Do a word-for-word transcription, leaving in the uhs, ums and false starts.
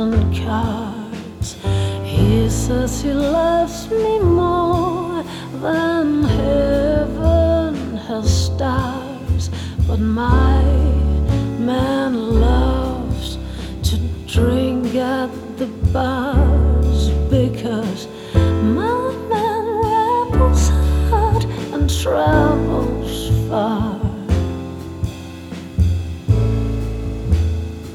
and cards. He says he loves me more than heaven has stars. But my man loves to drink at the bars, because my man rebels hard and travels far.